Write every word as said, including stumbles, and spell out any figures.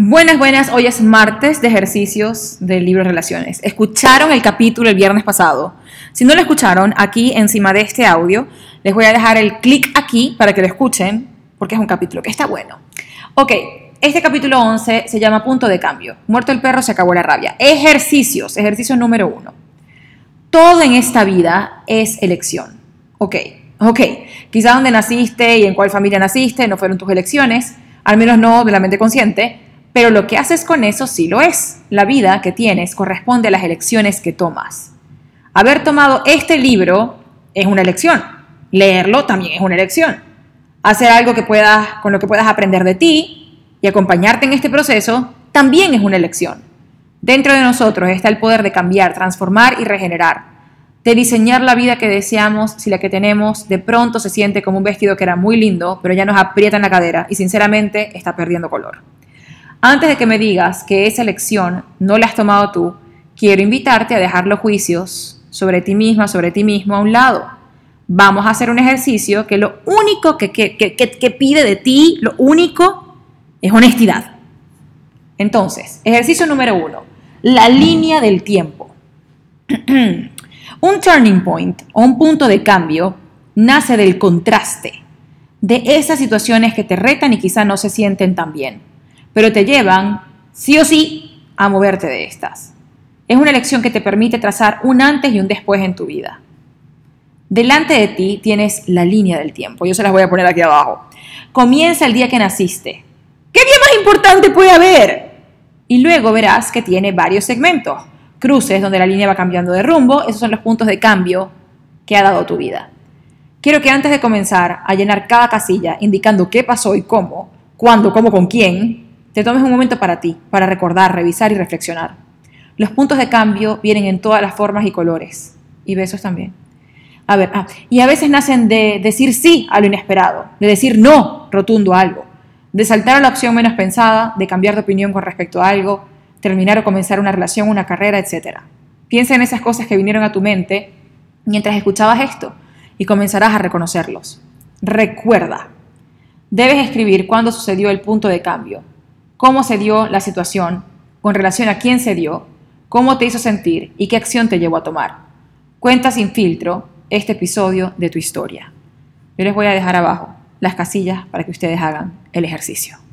Buenas, buenas. Hoy es martes de ejercicios del libro Relaciones. ¿Escucharon el capítulo el viernes pasado? Si no lo escucharon, aquí encima de este audio les voy a dejar el clic aquí para que lo escuchen, porque es un capítulo que está bueno. Ok, este capítulo once se llama Punto de Cambio. Muerto el perro, se acabó la rabia. Ejercicios, ejercicio número uno. Todo en esta vida es elección. Ok, ok. Quizás donde naciste y en cuál familia naciste no fueron tus elecciones, al menos no de la mente consciente, pero lo que haces con eso sí lo es. La vida que tienes corresponde a las elecciones que tomas. Haber tomado este libro es una elección. Leerlo también es una elección. Hacer algo que puedas, con lo que puedas aprender de ti y acompañarte en este proceso también es una elección. Dentro de nosotros está el poder de cambiar, transformar y regenerar, de diseñar la vida que deseamos si la que tenemos de pronto se siente como un vestido que era muy lindo, pero ya nos aprieta en la cadera y sinceramente está perdiendo color. Antes de que me digas que esa elección no la has tomado tú, quiero invitarte a dejar los juicios sobre ti misma, sobre ti mismo a un lado. Vamos a hacer un ejercicio que lo único que, que, que, que pide de ti, lo único, es honestidad. Entonces, ejercicio número uno, la línea del tiempo. Un turning point o un punto de cambio nace del contraste, de esas situaciones que te retan y quizá no se sienten tan bien, pero te llevan, sí o sí, a moverte de estas. Es una elección que te permite trazar un antes y un después en tu vida. Delante de ti tienes la línea del tiempo. Yo se las voy a poner aquí abajo. Comienza el día que naciste. ¿Qué día más importante puede haber? Y luego verás que tiene varios segmentos. Cruces donde la línea va cambiando de rumbo. Esos son los puntos de cambio que ha dado tu vida. Quiero que antes de comenzar a llenar cada casilla indicando qué pasó y cómo, cuándo, cómo, con quién, te tomes un momento para ti, para recordar, revisar y reflexionar. Los puntos de cambio vienen en todas las formas y colores. Y besos también. A ver, ah, y a veces nacen de decir sí a lo inesperado, de decir no rotundo a algo, de saltar a la opción menos pensada, de cambiar de opinión con respecto a algo, terminar o comenzar una relación, una carrera, etcétera. Piensa en esas cosas que vinieron a tu mente mientras escuchabas esto y comenzarás a reconocerlos. Recuerda, debes escribir cuándo sucedió el punto de cambio, cómo se dio la situación, con relación a quién se dio, cómo te hizo sentir y qué acción te llevó a tomar. Cuenta sin filtro este episodio de tu historia. Yo les voy a dejar abajo las casillas para que ustedes hagan el ejercicio.